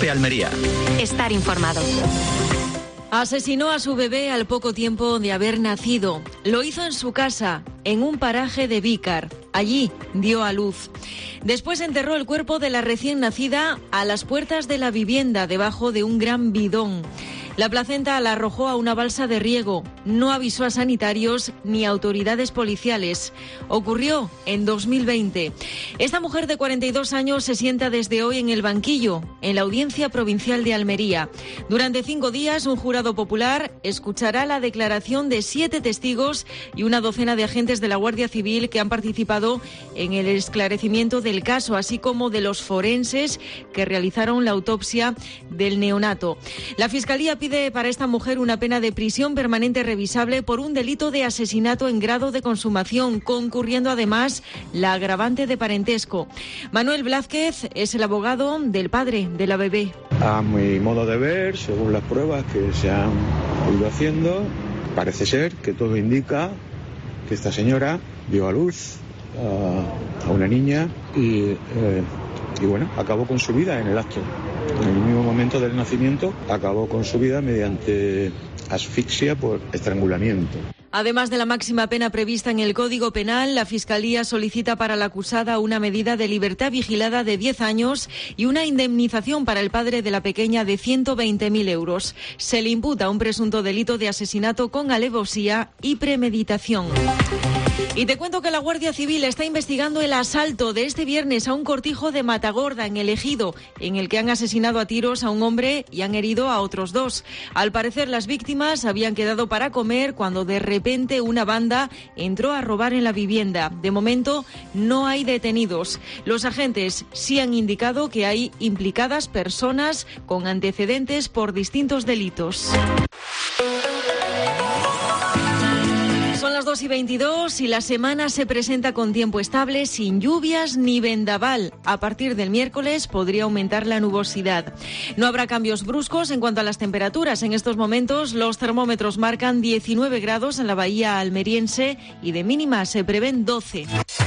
COPE Almería. Estar informado. Asesinó a su bebé al poco tiempo de haber nacido. Lo hizo en su casa, en un paraje de Vícar. Allí dio a luz. Después enterró el cuerpo de la recién nacida a las puertas de la vivienda, debajo de un gran bidón. La placenta la arrojó a una balsa de riego. No avisó a sanitarios ni a autoridades policiales. Ocurrió en 2020. Esta mujer de 42 años se sienta desde hoy en el banquillo, en la Audiencia Provincial de Almería. Durante 5 días, un jurado popular escuchará la declaración de 7 testigos y una docena de agentes de la Guardia Civil que han participado en el esclarecimiento del caso, así como de los forenses que realizaron la autopsia del neonato. La Fiscalía pide para esta mujer una pena de prisión permanente revisable por un delito de asesinato en grado de consumación, concurriendo además la agravante de parentesco. Manuel Blázquez es el abogado del padre de la bebé. A mi modo de ver, según las pruebas que se han ido haciendo, parece ser que todo indica que esta señora dio a luz a una niña y bueno, acabó con su vida en el acto. En el mismo momento del nacimiento, acabó con su vida mediante asfixia por estrangulamiento. Además de la máxima pena prevista en el Código Penal, la Fiscalía solicita para la acusada una medida de libertad vigilada de 10 años y una indemnización para el padre de la pequeña de 120.000 euros. Se le imputa un presunto delito de asesinato con alevosía y premeditación. Y te cuento que la Guardia Civil está investigando el asalto de este viernes a un cortijo de Matagorda, en el Ejido, en el que han asesinado a tiros a un hombre y han herido a otros 2. Al parecer, las víctimas habían quedado para comer cuando de repente una banda entró a robar en la vivienda. De momento, no hay detenidos. Los agentes sí han indicado que hay implicadas personas con antecedentes por distintos delitos. Son las 2:22 y la semana se presenta con tiempo estable, sin lluvias ni vendaval. A partir del miércoles podría aumentar la nubosidad. No habrá cambios bruscos en cuanto a las temperaturas. En estos momentos los termómetros marcan 19 grados en la bahía almeriense y de mínima se prevén 12.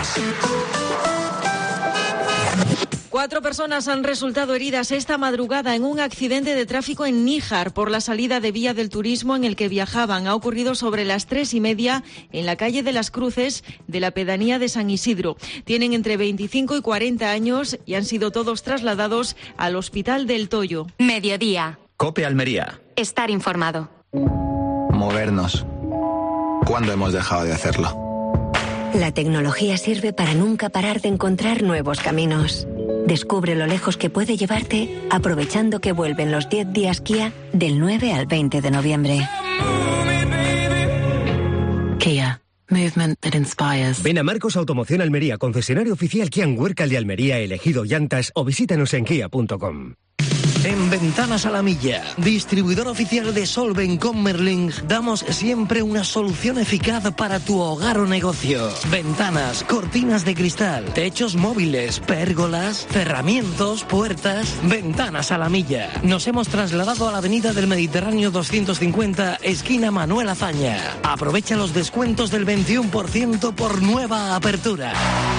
4 personas han resultado heridas esta madrugada en un accidente de tráfico en Níjar por la salida de Vía del Turismo en el que viajaban. Ha ocurrido sobre las 3:30 en la calle de las Cruces de la pedanía de San Isidro. Tienen entre 25 y 40 años y han sido todos trasladados al Hospital del Toyo. Mediodía. COPE Almería. Estar informado. Movernos. ¿Cuándo hemos dejado de hacerlo? La tecnología sirve para nunca parar de encontrar nuevos caminos. Descubre lo lejos que puede llevarte aprovechando que vuelven los 10 días Kia del 9 al 20 de noviembre. Kia. Movement that inspires. Ven a Marcos Automoción Almería, concesionario oficial Kia en Huércal de Almería, elegido llantas, o visítanos en kia.com. En Ventanas a la Milla, distribuidor oficial de Solven con Merlin, damos siempre una solución eficaz para tu hogar o negocio. Ventanas, cortinas de cristal, techos móviles, pérgolas, cerramientos, puertas. Ventanas a la Milla. Nos hemos trasladado a la avenida del Mediterráneo 250, esquina Manuel Azaña. Aprovecha los descuentos del 21% por nueva apertura.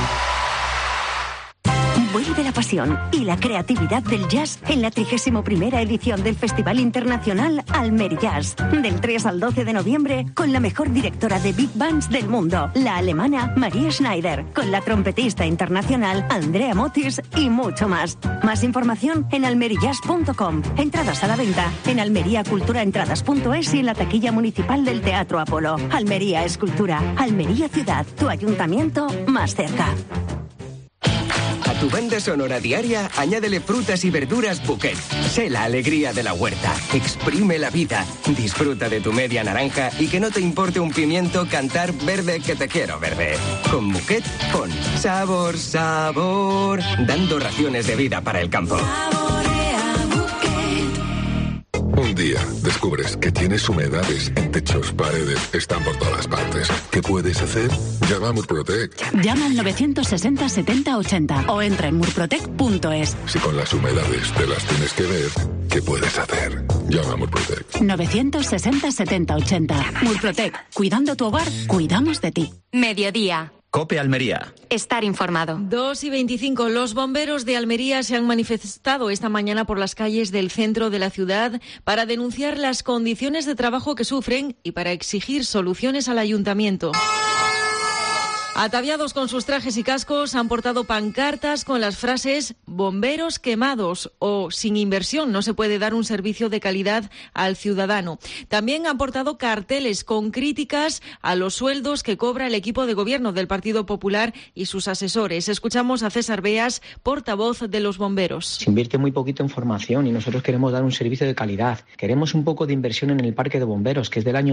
Vuelve la pasión y la creatividad del jazz en la 31ª edición del Festival Internacional Almerijazz. Del 3 al 12 de noviembre, con la mejor directora de Big Bands del mundo, la alemana Marie Schneider, con la trompetista internacional Andrea Motis y mucho más. Más información en almerijazz.com. Entradas a la venta en almeriaculturaentradas.es y en la taquilla municipal del Teatro Apolo. Almería es cultura. Almería Ciudad, tu ayuntamiento más cerca. A tu banda sonora diaria, añádele frutas y verduras Bouquet. Sé la alegría de la huerta. Exprime la vida. Disfruta de tu media naranja y que no te importe un pimiento cantar verde que te quiero verde. Con Bouquet, pon sabor, sabor, dando raciones de vida para el campo. Un día descubres que tienes humedades en techos, paredes, están por todas partes. ¿Qué puedes hacer? Llama a Murprotec. Llama al 960 70 80 o entra en murprotec.es. Si con las humedades te las tienes que ver, ¿qué puedes hacer? Llama a Murprotec. 960 70 80. Murprotec. Cuidando tu hogar, cuidamos de ti. Mediodía. COPE Almería. Estar informado. 2:25. Los bomberos de Almería se han manifestado esta mañana por las calles del centro de la ciudad para denunciar las condiciones de trabajo que sufren y para exigir soluciones al ayuntamiento. Ataviados con sus trajes y cascos, han portado pancartas con las frases «bomberos quemados» o «sin inversión no se puede dar un servicio de calidad al ciudadano». También han portado carteles con críticas a los sueldos que cobra el equipo de gobierno del Partido Popular y sus asesores. Escuchamos a César Beas, portavoz de los bomberos. Se invierte muy poquito en formación y nosotros queremos dar un servicio de calidad. Queremos un poco de inversión en el parque de bomberos, que es del año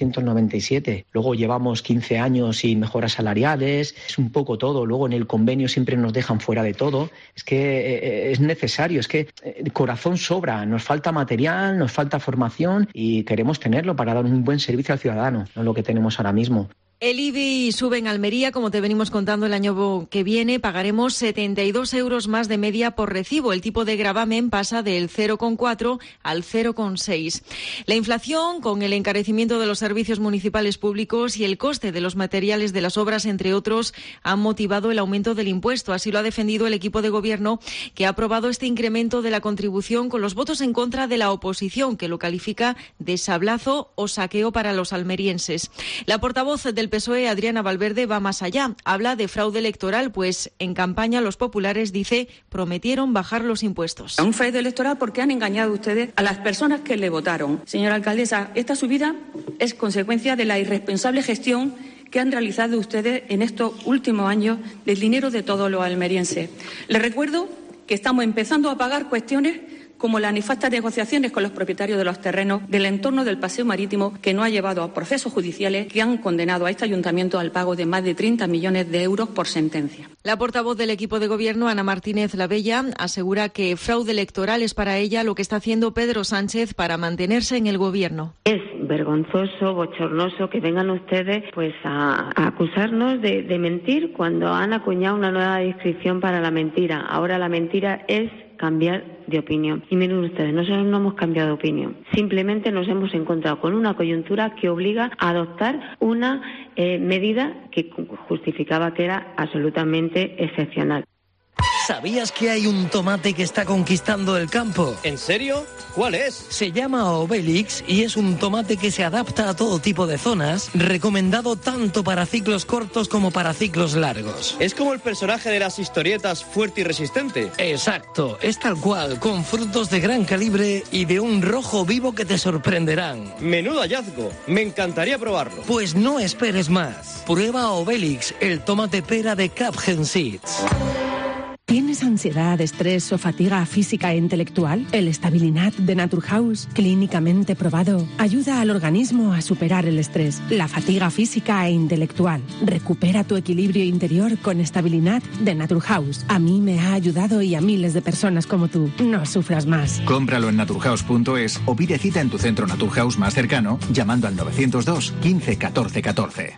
1997. Luego llevamos 15 años y mejoras salariales. Es un poco todo. Luego en el convenio siempre nos dejan fuera de todo. Es que es necesario, es que el corazón sobra. Nos falta material, nos falta formación y queremos tenerlo para dar un buen servicio al ciudadano, no lo que tenemos ahora mismo. El IBI sube en Almería, como te venimos contando el año que viene, pagaremos 72 euros más de media por recibo. El tipo de gravamen pasa del 0,4 al 0,6. La inflación, con el encarecimiento de los servicios municipales públicos y el coste de los materiales de las obras, entre otros, han motivado el aumento del impuesto. Así lo ha defendido el equipo de gobierno, que ha aprobado este incremento de la contribución con los votos en contra de la oposición, que lo califica de sablazo o saqueo para los almerienses. La portavoz del PSOE, Adriana Valverde, va más allá. Habla de fraude electoral, pues en campaña los populares, dice, prometieron bajar los impuestos. Un fraude electoral porque han engañado ustedes a las personas que le votaron. Señora alcaldesa, esta subida es consecuencia de la irresponsable gestión que han realizado ustedes en estos últimos años del dinero de todos los almerienses. Les recuerdo que estamos empezando a pagar cuestiones como las nefastas negociaciones con los propietarios de los terrenos del entorno del paseo marítimo, que no ha llevado a procesos judiciales que han condenado a este ayuntamiento al pago de más de 30 millones de euros por sentencia. La portavoz del equipo de gobierno, Ana Martínez Lavella, asegura que fraude electoral es para ella lo que está haciendo Pedro Sánchez para mantenerse en el gobierno. Es vergonzoso, bochornoso que vengan ustedes pues a acusarnos de mentir cuando han acuñado una nueva descripción para la mentira. Ahora la mentira es cambiar de opinión. Y miren ustedes, nosotros no hemos cambiado de opinión. Simplemente nos hemos encontrado con una coyuntura que obliga a adoptar una medida que justificaba que era absolutamente excepcional. ¿Sabías que hay un tomate que está conquistando el campo? ¿En serio? ¿Cuál es? Se llama Obelix y es un tomate que se adapta a todo tipo de zonas, recomendado tanto para ciclos cortos como para ciclos largos. Es como el personaje de las historietas, fuerte y resistente. Exacto, es tal cual, con frutos de gran calibre y de un rojo vivo que te sorprenderán. Menudo hallazgo, me encantaría probarlo. Pues no esperes más. Prueba Obelix, el tomate pera de Capgen Seeds. ¿Tienes ansiedad, estrés o fatiga física e intelectual? El Stabilinat de Naturhaus, clínicamente probado, ayuda al organismo a superar el estrés, la fatiga física e intelectual. Recupera tu equilibrio interior con Stabilinat de Naturhaus. A mí me ha ayudado y a miles de personas como tú. No sufras más. Cómpralo en naturhaus.es o pide cita en tu centro Naturhaus más cercano llamando al 902 15 14 14.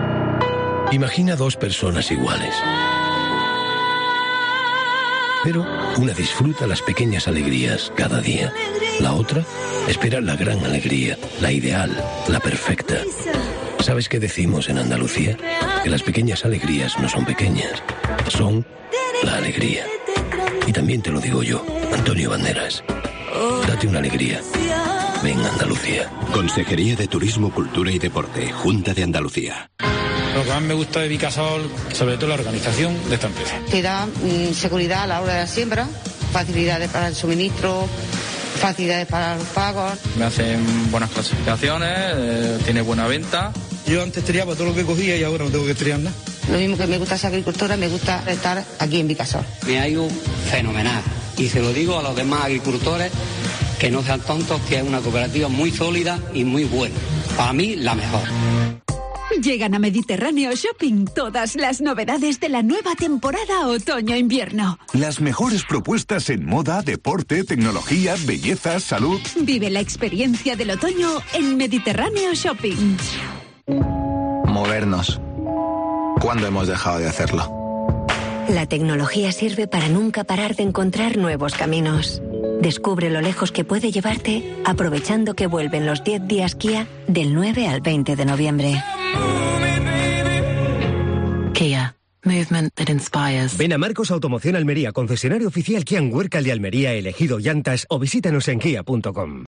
Imagina dos personas iguales. Pero una disfruta las pequeñas alegrías cada día. La otra espera la gran alegría, la ideal, la perfecta. ¿Sabes qué decimos en Andalucía? Que las pequeñas alegrías no son pequeñas, son la alegría. Y también te lo digo yo, Antonio Banderas. Date una alegría. Ven Andalucía. Consejería de Turismo, Cultura y Deporte, Junta de Andalucía. Lo que más me gusta de Vicasol, sobre todo la organización de esta empresa. Te da seguridad a la hora de la siembra, facilidades para el suministro, facilidades para los pagos. Me hacen buenas clasificaciones, tiene buena venta. Yo antes triaba todo lo que cogía y ahora no tengo que triar nada. Lo mismo que me gusta ser agricultora, me gusta estar aquí en Vicasol. Me ha ido fenomenal y se lo digo a los demás agricultores que no sean tontos, que es una cooperativa muy sólida y muy buena. Para mí, la mejor. Llegan a Mediterráneo Shopping todas las novedades de la nueva temporada otoño-invierno. Las mejores propuestas en moda, deporte, tecnología, belleza, salud. Vive la experiencia del otoño en Mediterráneo Shopping. Movernos. ¿Cuándo hemos dejado de hacerlo? La tecnología sirve para nunca parar de encontrar nuevos caminos. Descubre lo lejos que puede llevarte aprovechando que vuelven los 10 días Kia del 9 al 20 de noviembre. Kia. Movement that inspires. Ven a Marcos Automoción Almería, concesionario oficial Kia Huércal de Almería, elegido llantas, o visítanos en kia.com.